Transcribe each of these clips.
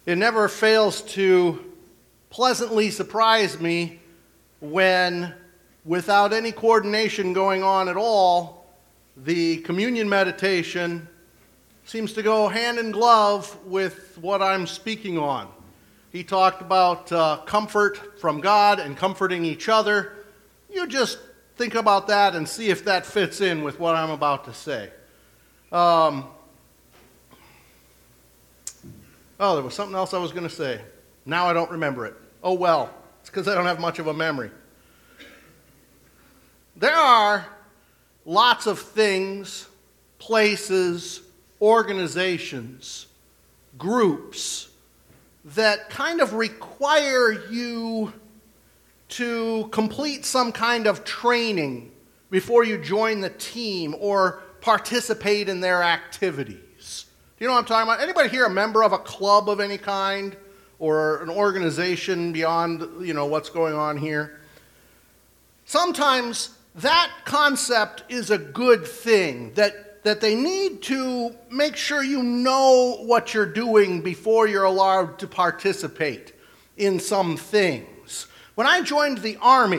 It never fails to pleasantly surprise me when, without any coordination going on at all, the communion meditation seems to go hand in glove with what I'm speaking on. He talked about comfort from God and comforting each other. You just think about that and see if that fits in with what I'm about to say. There was something else I was going to say. Now I don't remember it. Oh well, it's because I don't have much of a memory. There are lots of things, places, organizations, groups that kind of require you to complete some kind of training before you join the team or participate in their activities. Do you know what I'm talking about? Anybody here a member of a club of any kind or an organization beyond, what's going on here? Sometimes that concept is a good thing, that they need to make sure you know what you're doing before you're allowed to participate in some things. When I joined the Army,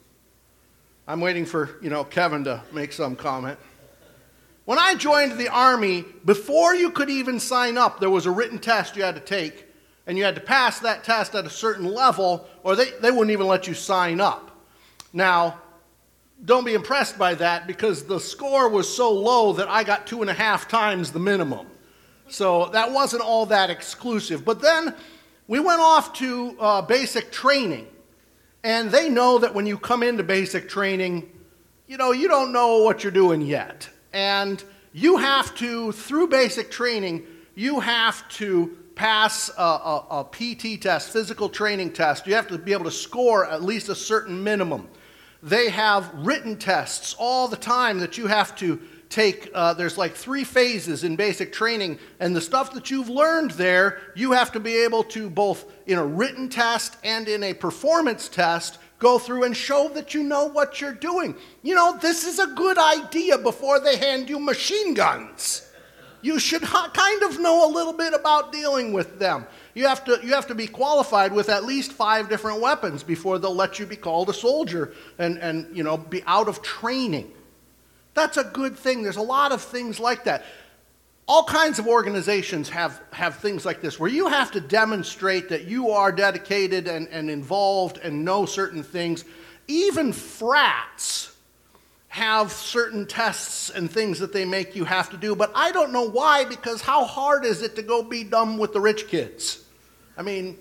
I'm waiting for, Kevin to make some comment. When I joined the Army, before you could even sign up, there was a written test you had to take, and you had to pass that test at a certain level, or they wouldn't even let you sign up. Now, don't be impressed by that, because the score was so low that I got 2.5 times the minimum. So that wasn't all that exclusive. But then we went off to basic training, and they know that when you come into basic training, you don't know what you're doing yet. And you have to, through basic training, you have to pass a PT test, physical training test. You have to be able to score at least a certain minimum. They have written tests all the time that you have to take. There's like 3 phases in basic training, and the stuff that you've learned there, you have to be able to, both in a written test and in a performance test, go through and show that you know what you're doing. This is a good idea before they hand you machine guns. You should kind of know a little bit about dealing with them. You have to be qualified with at least 5 different weapons before they'll let you be called a soldier and be out of training. That's a good thing. There's a lot of things like that. All kinds of organizations have things like this where you have to demonstrate that you are dedicated and involved and know certain things. Even frats have certain tests and things that they make you have to do, but I don't know why, because how hard is it to go be dumb with the rich kids? I mean,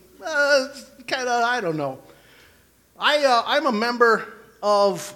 I don't know. I'm a member of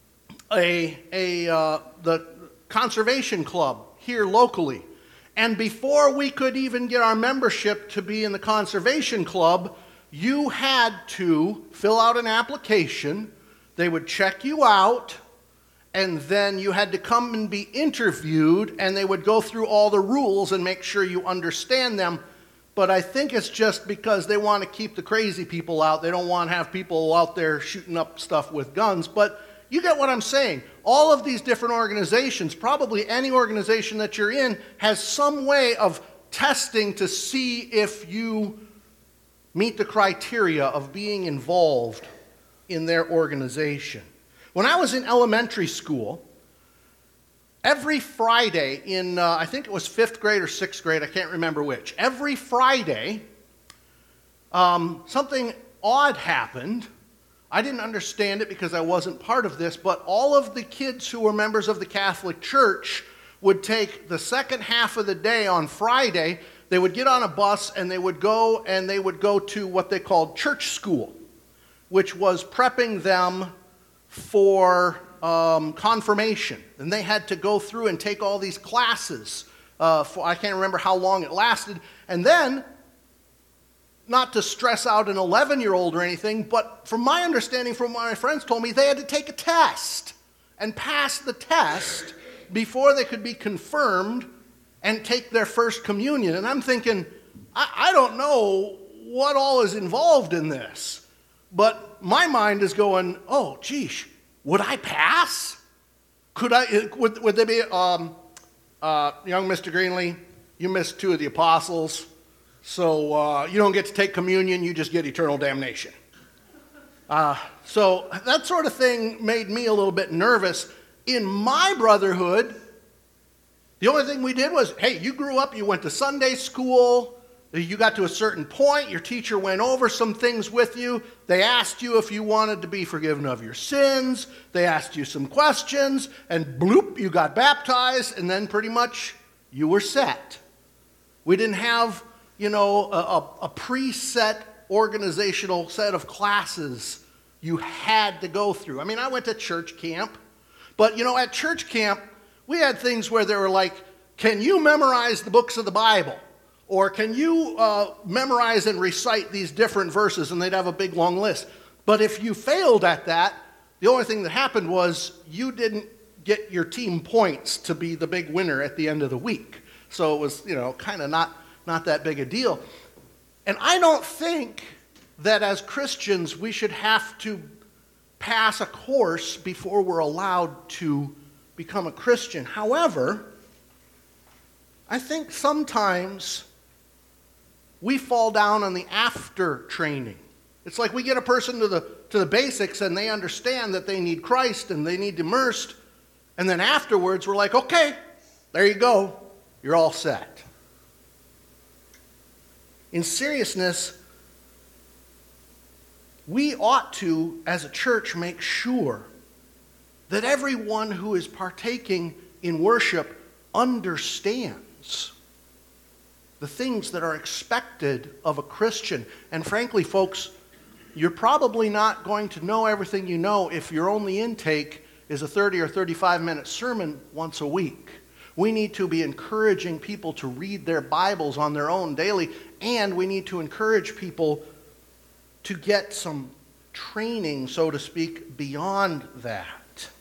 the conservation club here locally. And before we could even get our membership to be in the conservation club, you had to fill out an application. They would check you out, and then you had to come and be interviewed, and they would go through all the rules and make sure you understand them. But I think it's just because they want to keep the crazy people out. They don't want to have people out there shooting up stuff with guns. But you get what I'm saying. All of these different organizations, probably any organization that you're in, has some way of testing to see if you meet the criteria of being involved in their organization. When I was in elementary school, every Friday in, I think it was 5th grade or 6th grade, I can't remember which, every Friday, something odd happened. I didn't understand it because I wasn't part of this, but all of the kids who were members of the Catholic Church would take the second half of the day on Friday. They would get on a bus and they would go to what they called church school, which was prepping them for confirmation. And they had to go through and take all these classes. I can't remember how long it lasted. And then, not to stress out an 11-year-old or anything, but from my understanding, from what my friends told me, they had to take a test and pass the test before they could be confirmed and take their first communion. And I'm thinking, I don't know what all is involved in this, but my mind is going, oh, geez, would I pass? Would they be, young Mr. Greenlee, you missed 2 of the apostles, So you don't get to take communion, you just get eternal damnation. So that sort of thing made me a little bit nervous. In my brotherhood, the only thing we did was, hey, you grew up, you went to Sunday school, you got to a certain point, your teacher went over some things with you, they asked you if you wanted to be forgiven of your sins, they asked you some questions, and bloop, you got baptized, and then pretty much you were set. We didn't have, a preset organizational set of classes you had to go through. I mean, I went to church camp, but, at church camp, we had things where they were like, can you memorize the books of the Bible? Or can you memorize and recite these different verses? And they'd have a big long list. But if you failed at that, the only thing that happened was you didn't get your team points to be the big winner at the end of the week. So it was, kind of not that big a deal. And I don't think that as Christians we should have to pass a course before we're allowed to become a Christian. However, I think sometimes we fall down on the after training. It's like we get a person to the basics and they understand that they need Christ and they need immersed. And then afterwards we're like, okay, there you go. You're all set. In seriousness, we ought to, as a church, make sure that everyone who is partaking in worship understands the things that are expected of a Christian. And frankly, folks, you're probably not going to know everything you know if your only intake is a 30 or 35-minute sermon once a week. We need to be encouraging people to read their Bibles on their own daily, and we need to encourage people to get some training, so to speak, beyond that.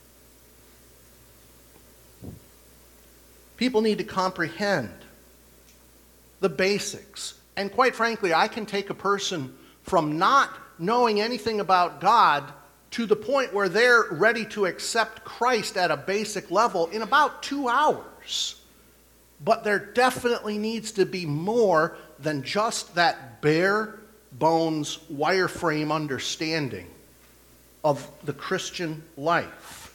People need to comprehend the basics. And quite frankly, I can take a person from not knowing anything about God to the point where they're ready to accept Christ at a basic level in about 2 hours. But there definitely needs to be more than just that bare bones wireframe understanding of the Christian life.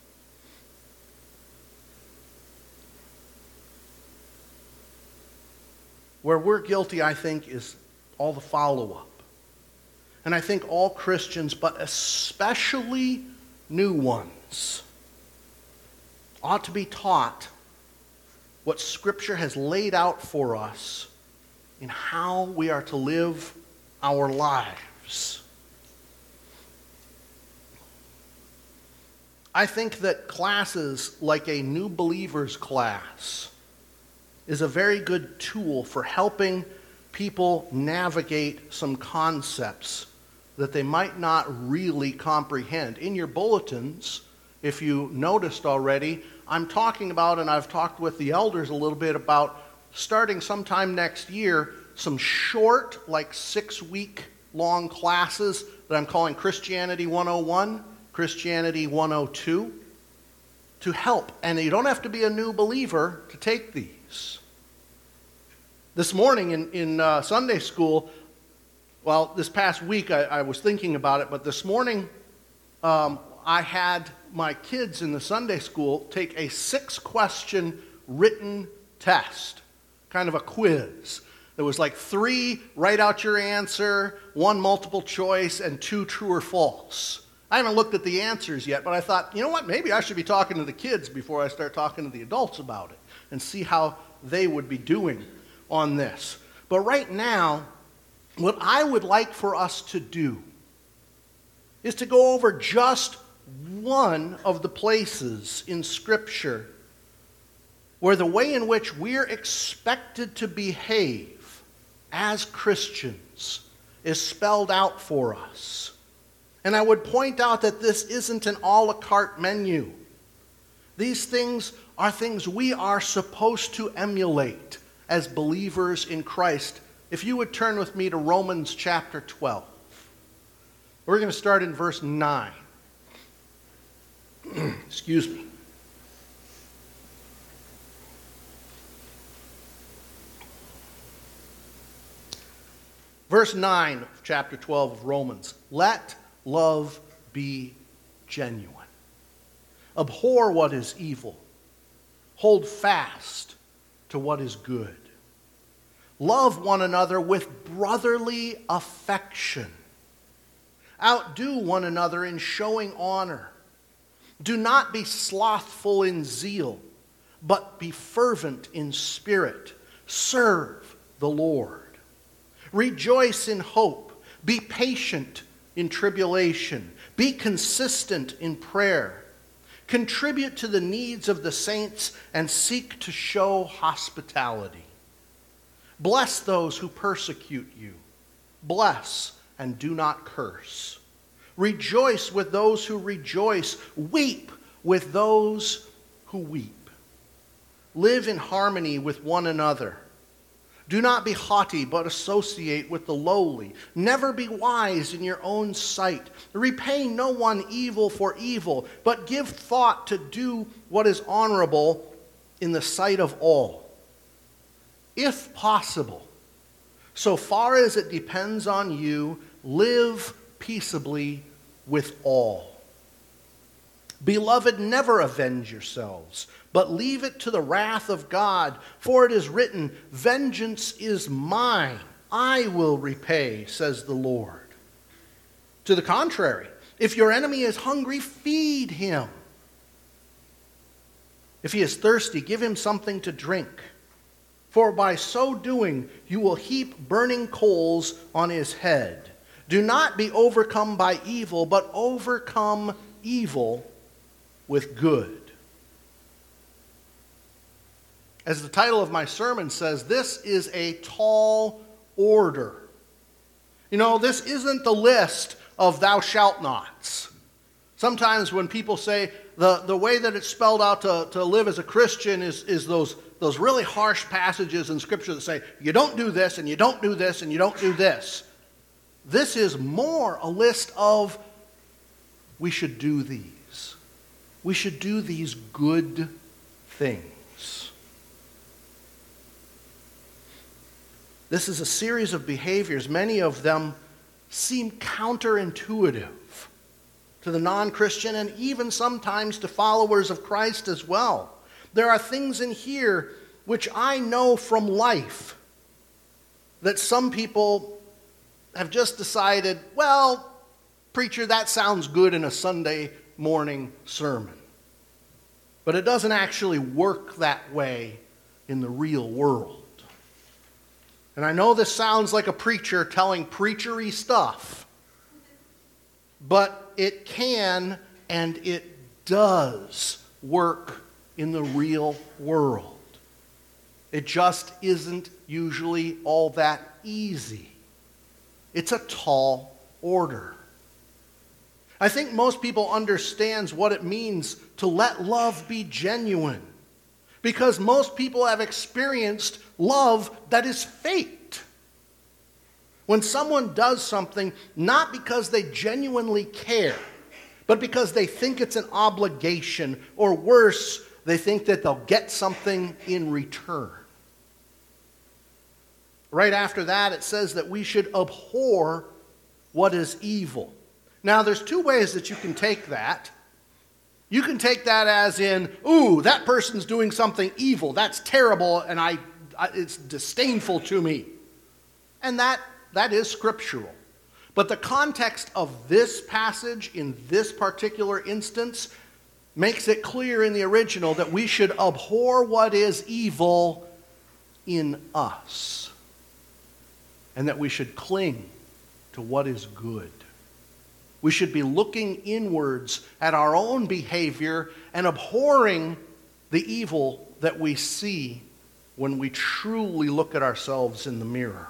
Where we're guilty, I think, is all the follow-up. And I think all Christians, but especially new ones, ought to be taught what Scripture has laid out for us in how we are to live our lives. I think that classes like a new believers class is a very good tool for helping people navigate some concepts that they might not really comprehend. In your bulletins, if you noticed already, I'm talking about, and I've talked with the elders a little bit about, starting sometime next year, some short, like 6-week long classes that I'm calling Christianity 101, Christianity 102, to help. And you don't have to be a new believer to take these. This morning in Sunday school, well, this past week I was thinking about it, but this morning I had my kids in the Sunday school take a 6-question written test, kind of a quiz. There was like 3 write out your answer, 1 multiple choice, and 2 true or false. I haven't looked at the answers yet, but I thought, you know what, maybe I should be talking to the kids before I start talking to the adults about it and see how they would be doing on this. But right now, what I would like for us to do is to go over just one of the places in Scripture where the way in which we're expected to behave as Christians is spelled out for us. And I would point out that this isn't an a la carte menu. These things are things we are supposed to emulate as believers in Christ. If you would turn with me to Romans chapter 12. We're going to start in verse 9. Excuse me. Verse 9 of chapter 12 of Romans, let love be genuine. Abhor what is evil. Hold fast to what is good. Love one another with brotherly affection. Outdo one another in showing honor. Do not be slothful in zeal, but be fervent in spirit. Serve the Lord. Rejoice in hope. Be patient in tribulation. Be consistent in prayer. Contribute to the needs of the saints and seek to show hospitality. Bless those who persecute you. Bless and do not curse. Rejoice with those who rejoice. Weep with those who weep. Live in harmony with one another. Do not be haughty, but associate with the lowly. Never be wise in your own sight. Repay no one evil for evil, but give thought to do what is honorable in the sight of all. If possible, so far as it depends on you, live peaceably with all. Beloved, never avenge yourselves, but leave it to the wrath of God. For it is written, vengeance is mine, I will repay, says the Lord. To the contrary, if your enemy is hungry, feed him. If he is thirsty, give him something to drink. For by so doing, you will heap burning coals on his head. Do not be overcome by evil, but overcome evil with good. As the title of my sermon says, this is a tall order. You know, this isn't the list of thou shalt nots. Sometimes when people say the way that it's spelled out to live as a Christian is those really harsh passages in Scripture that say, you don't do this, and you don't do this, and you don't do this. This is more a list of, we should do these. We should do these good things. This is a series of behaviors. Many of them seem counterintuitive to the non-Christian and even sometimes to followers of Christ as well. There are things in here which I know from life that some people have just decided, well, preacher, that sounds good in a Sunday morning sermon. But it doesn't actually work that way in the real world. And I know this sounds like a preacher telling preachery stuff, but it can and it does work in the real world. It just isn't usually all that easy. It's a tall order. I think most people understand what it means to let love be genuine, because most people have experienced love that is faked. When someone does something, not because they genuinely care, but because they think it's an obligation, or worse, they think that they'll get something in return. Right after that, it says that we should abhor what is evil. Now, there's two ways that you can take that. You can take that as in, ooh, that person's doing something evil. That's terrible, and it's disdainful to me. And that is scriptural. But the context of this passage in this particular instance makes it clear in the original that we should abhor what is evil in us, and that we should cling to what is good. We should be looking inwards at our own behavior and abhorring the evil that we see when we truly look at ourselves in the mirror.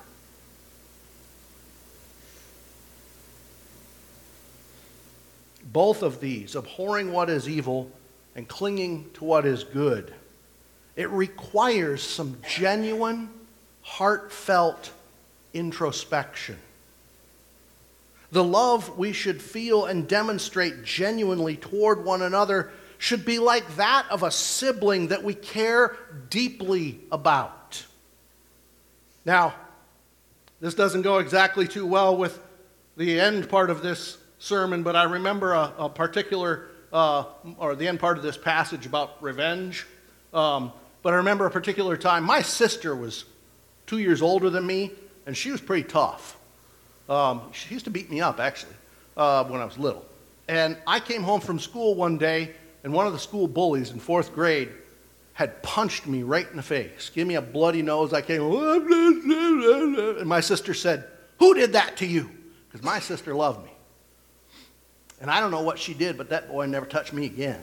Both of these, abhorring what is evil and clinging to what is good, it requires some genuine, heartfelt introspection. The love we should feel and demonstrate genuinely toward one another should be like that of a sibling that we care deeply about. Now, This doesn't go exactly too well with the end part of this sermon, but I remember a particular, or the end part of this passage about revenge. But I remember a particular time. My sister was 2 years older than me, and she was pretty tough. She used to beat me up, actually, when I was little. And I came home from school one day, and one of the school bullies in 4th grade had punched me right in the face, gave me a bloody nose. I came, and my sister said, "Who did that to you?" Because my sister loved me. And I don't know what she did, but that boy never touched me again.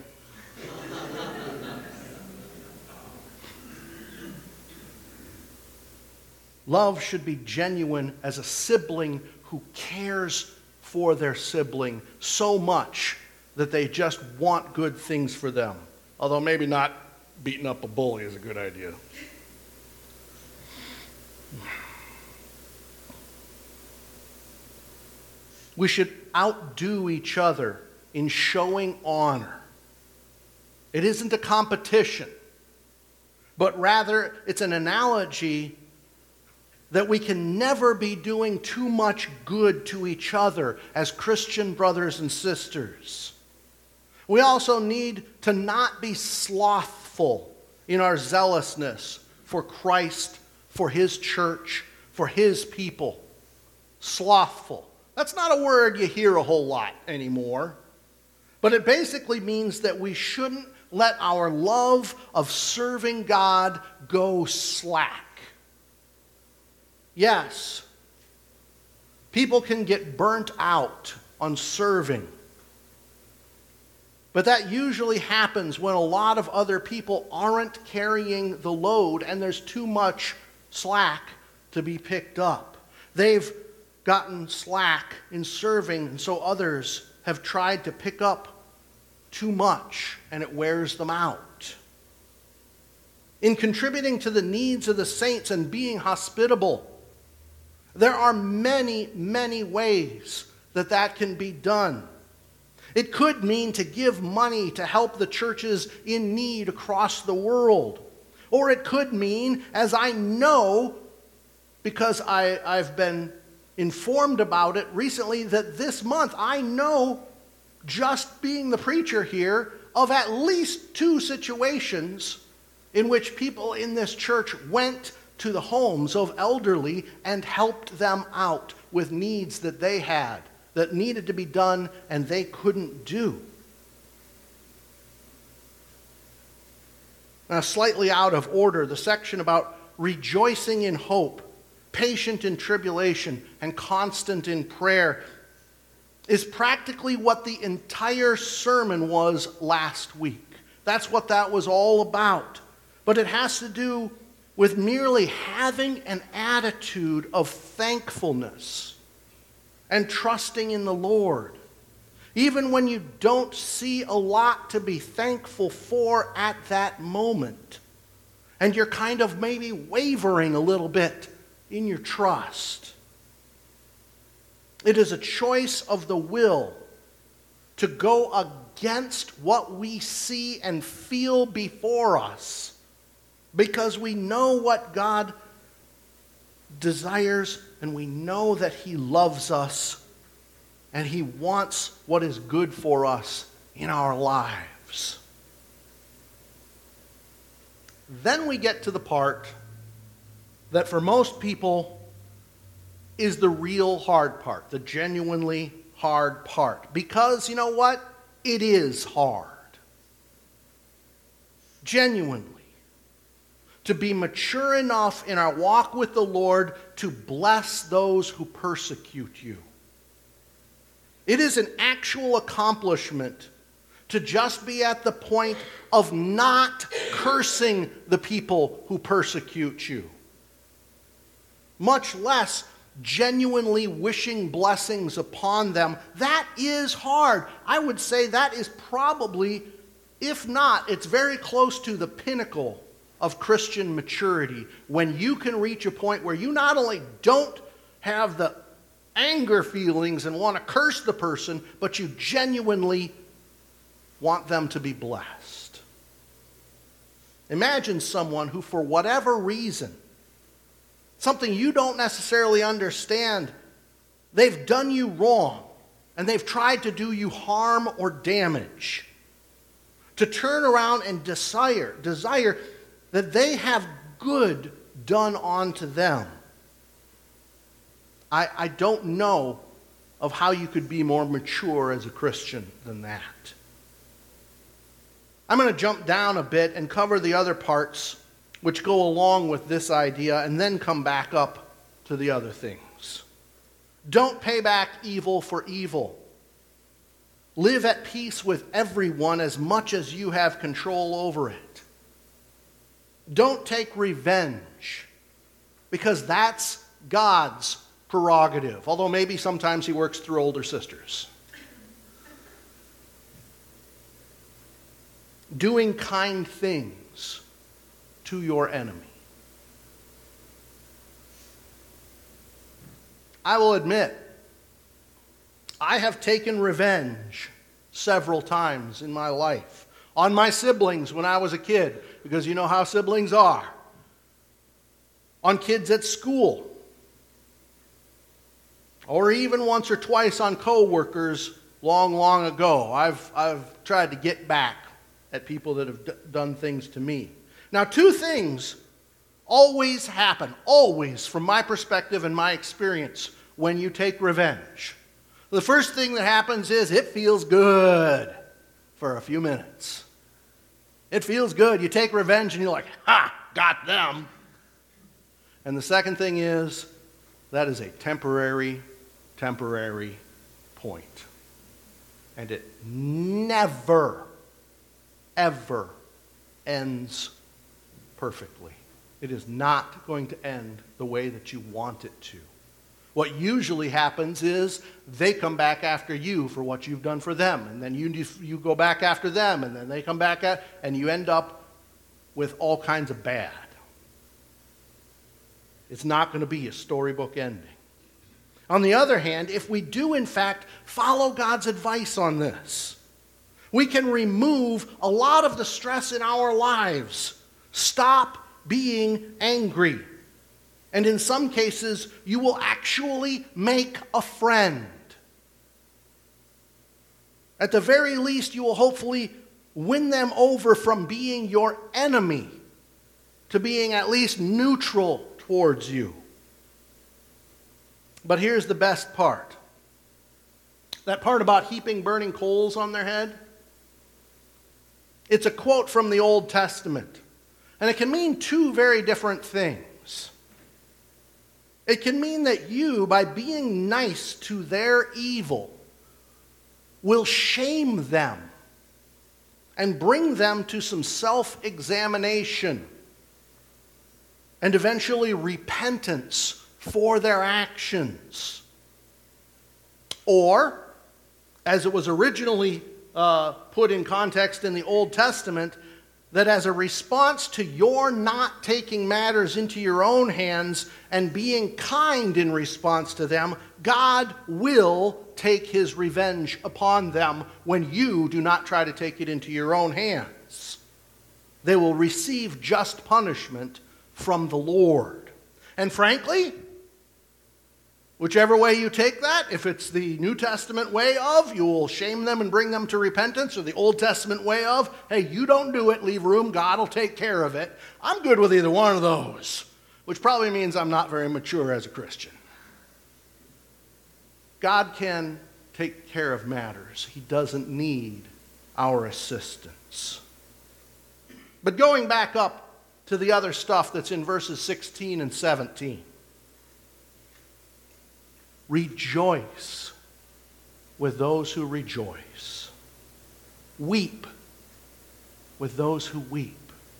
Love should be genuine as a sibling who cares for their sibling so much that they just want good things for them. Although maybe not beating up a bully is a good idea. We should outdo each other in showing honor. It isn't a competition, but rather it's an analogy that we can never be doing too much good to each other as Christian brothers and sisters. We also need to not be slothful in our zealousness for Christ, for His church, for His people. Slothful. That's not a word you hear a whole lot anymore. But it basically means that we shouldn't let our love of serving God go slack. Yes, people can get burnt out on serving. But that usually happens when a lot of other people aren't carrying the load and there's too much slack to be picked up. They've gotten slack in serving, and so others have tried to pick up too much, and it wears them out. In contributing to the needs of the saints and being hospitable, there are many, many ways that can be done. It could mean to give money to help the churches in need across the world. Or it could mean, as I know, because I've been informed about it recently, that this month I know, just being the preacher here, of at least 2 situations in which people in this church went to the homes of elderly and helped them out with needs that they had, that needed to be done and they couldn't do. Now, slightly out of order, the section about rejoicing in hope, patient in tribulation, and constant in prayer is practically what the entire sermon was last week. That's what that was all about. But it has to do with merely having an attitude of thankfulness and trusting in the Lord, even when you don't see a lot to be thankful for at that moment, and you're kind of maybe wavering a little bit in your trust. It is a choice of the will to go against what we see and feel before us, because we know what God desires, and we know that He loves us, and He wants what is good for us in our lives. Then we get to the part that for most people is the real hard part, the genuinely hard part. Because, you know what? It is hard. Genuinely. To be mature enough in our walk with the Lord to bless those who persecute you. It is an actual accomplishment to just be at the point of not cursing the people who persecute you, much less genuinely wishing blessings upon them. That is hard. I would say that is probably, if not, it's very close to the pinnacle of Christian maturity, when you can reach a point where you not only don't have the anger feelings and want to curse the person, but you genuinely want them to be blessed. Imagine someone who, for whatever reason, something you don't necessarily understand. They've done you wrong, and they've tried to do you harm or damage. To turn around and desire that they have good done unto them. I don't know of how you could be more mature as a Christian than that. I'm going to jump down a bit and cover the other parts which go along with this idea and then come back up to the other things. Don't pay back evil for evil. Live at peace with everyone as much as you have control over it. Don't take revenge, because that's God's prerogative, although maybe sometimes he works through older sisters. Doing kind things to your enemy. I will admit, I have taken revenge several times in my life on my siblings when I was a kid, because you know how siblings are. On kids at school. Or even once or twice on co-workers long ago. I've tried to get back at people that have done things to me. Now, two things always happen, always, from my perspective and my experience, when you take revenge. The first thing that happens is it feels good for a few minutes. It feels good. You take revenge and you're like, ha, got them. And the second thing is, that is a temporary point. And it never, ever ends perfectly. It is not going to end the way that you want it to. What usually happens is they come back after you for what you've done for them, and then you go back after them, and then they come back and you end up with all kinds of bad. It's not going to be a storybook ending. On the other hand, if we do in fact follow God's advice on this, we can remove a lot of the stress in our lives. Stop being angry. And in some cases, you will actually make a friend. At the very least, you will hopefully win them over from being your enemy to being at least neutral towards you. But here's the best part. That part about heaping burning coals on their head. It's a quote from the Old Testament. And it can mean two very different things. It can mean that you, by being nice to their evil, will shame them and bring them to some self-examination and eventually repentance for their actions. Or, as it was originally put in context in the Old Testament, that as a response to your not taking matters into your own hands and being kind in response to them, God will take his revenge upon them when you do not try to take it into your own hands. They will receive just punishment from the Lord. And frankly, whichever way you take that, if it's the New Testament way of, you will shame them and bring them to repentance, or the Old Testament way of, hey, you don't do it, leave room, God will take care of it. I'm good with either one of those, which probably means I'm not very mature as a Christian. God can take care of matters. He doesn't need our assistance. But going back up to the other stuff that's in verses 16 and 17. Rejoice with those who rejoice. Weep with those who weep.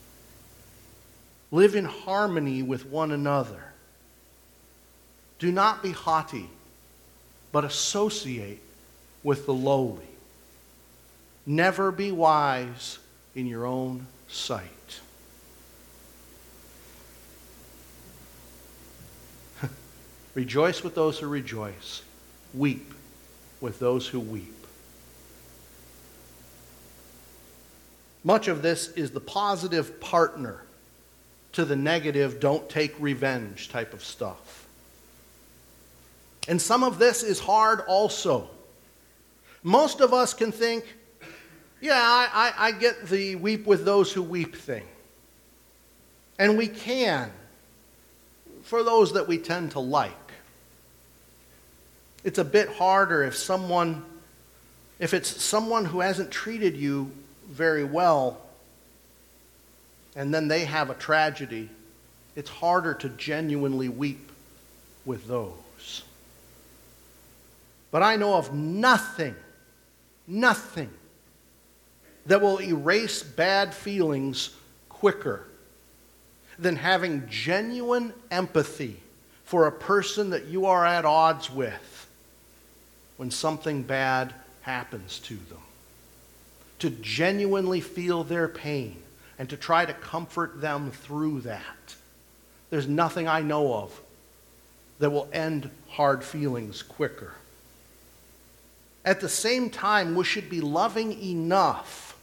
Live in harmony with one another. Do not be haughty, but associate with the lowly. Never be wise in your own sight. Rejoice with those who rejoice. Weep with those who weep. Much of this is the positive partner to the negative, don't take revenge type of stuff. And some of this is hard also. Most of us can think, yeah, I get the weep with those who weep thing. And we can, for those that we tend to like. It's a bit harder if it's someone who hasn't treated you very well, and then they have a tragedy. It's harder to genuinely weep with those. But I know of nothing that will erase bad feelings quicker than having genuine empathy for a person that you are at odds with when something bad happens to them. To genuinely feel their pain and to try to comfort them through that. There's nothing I know of that will end hard feelings quicker. At the same time, we should be loving enough,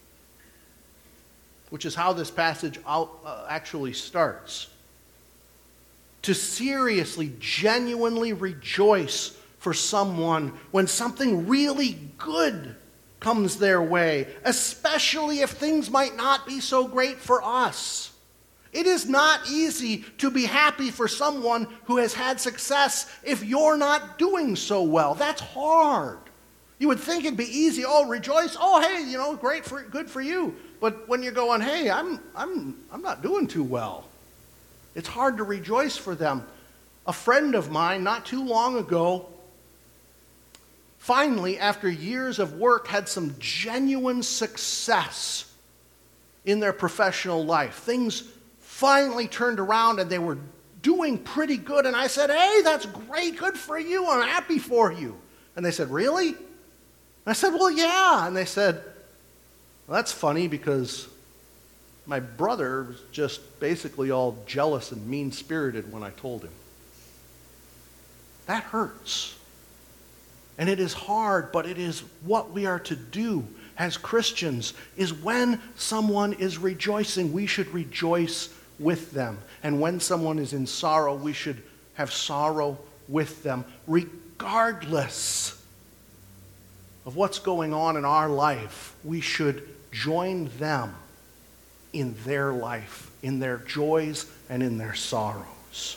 which is how this passage actually starts, to seriously, genuinely rejoice for someone when something really good comes their way, especially if things might not be so great for us. It is not easy to be happy for someone who has had success if you're not doing so well. That's hard. You would think it'd be easy. Oh, rejoice. Oh, hey, good for you. But when you're going, hey, I'm not doing too well, it's hard to rejoice for them. A friend of mine, not too long ago, finally, after years of work, had some genuine success in their professional life. Things finally turned around and they were doing pretty good. And I said, hey, that's great. Good for you. I'm happy for you. And they said, really? And I said, well, yeah. And they said, well, that's funny because my brother was just basically all jealous and mean-spirited when I told him. That hurts. And it is hard, but it is what we are to do as Christians, is when someone is rejoicing, we should rejoice with them. And when someone is in sorrow, we should have sorrow with them, regardless of what's going on in our life. We should join them in their life, in their joys and in their sorrows.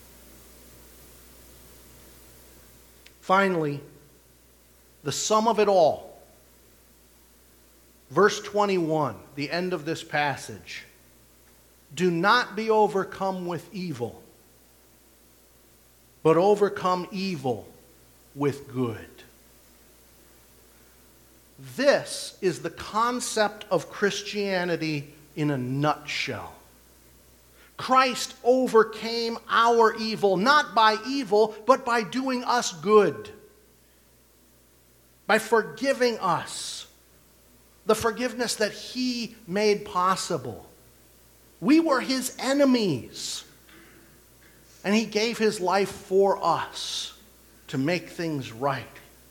Finally, the sum of it all. Verse 21, the end of this passage. Do not be overcome with evil, but overcome evil with good. This is the concept of Christianity in a nutshell. Christ overcame our evil, not by evil, but by doing us good. By forgiving us. The forgiveness that He made possible. We were His enemies. And He gave His life for us to make things right.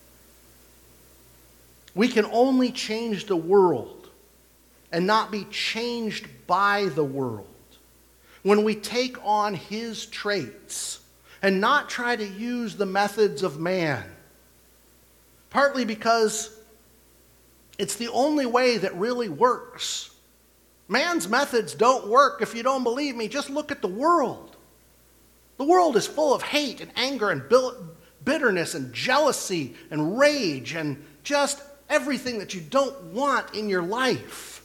We can only change the world and not be changed by the world when we take on His traits and not try to use the methods of man. Partly because it's the only way that really works. Man's methods don't work. If you don't believe me, just look at the world. The world is full of hate and anger and bitterness and jealousy and rage and just everything that you don't want in your life.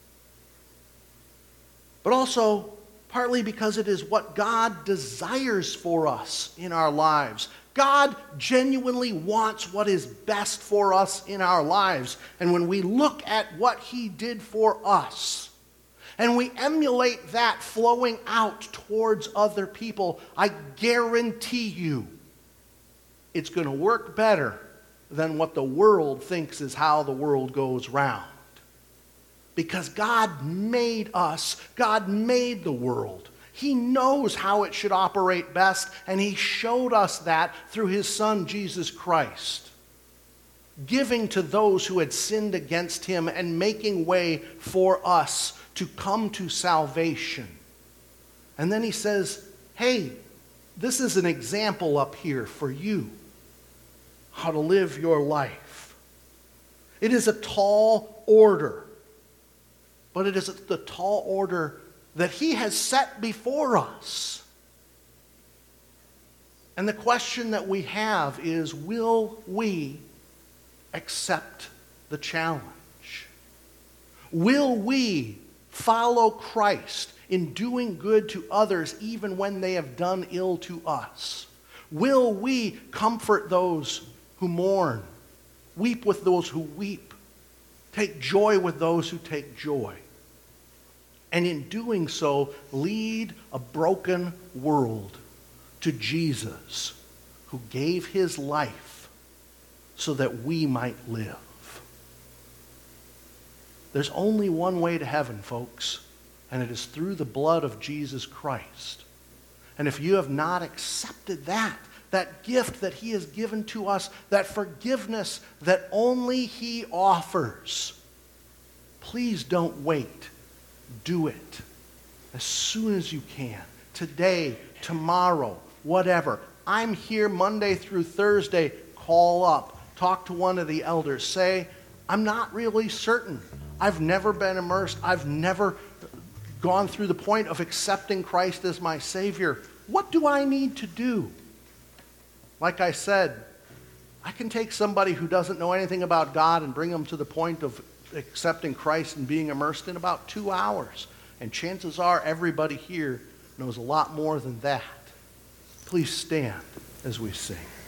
But also, partly because it is what God desires for us in our lives. God genuinely wants what is best for us in our lives. And when we look at what He did for us, and we emulate that flowing out towards other people, I guarantee you it's going to work better than what the world thinks is how the world goes round. Because God made us, God made the world. He knows how it should operate best, and He showed us that through His Son, Jesus Christ, giving to those who had sinned against Him and making way for us to come to salvation. And then he says, hey, this is an example up here for you, how to live your life. It is a tall order, but it is the tall order that he has set before us. And the question that we have is, will we accept the challenge? Will we follow Christ in doing good to others even when they have done ill to us? Will we comfort those who mourn, weep with those who weep, take joy with those who take joy? And in doing so, lead a broken world to Jesus, who gave his life so that we might live. There's only one way to heaven, folks, and it is through the blood of Jesus Christ. And if you have not accepted that gift that he has given to us, that forgiveness that only he offers, please don't wait. Do it as soon as you can. Today, tomorrow, whatever. I'm here Monday through Thursday. Call up. Talk to one of the elders. Say, I'm not really certain. I've never been immersed. I've never gone through the point of accepting Christ as my Savior. What do I need to do? Like I said, I can take somebody who doesn't know anything about God and bring them to the point of accepting Christ and being immersed in about 2 hours. And chances are everybody here knows a lot more than that. Please stand as we sing.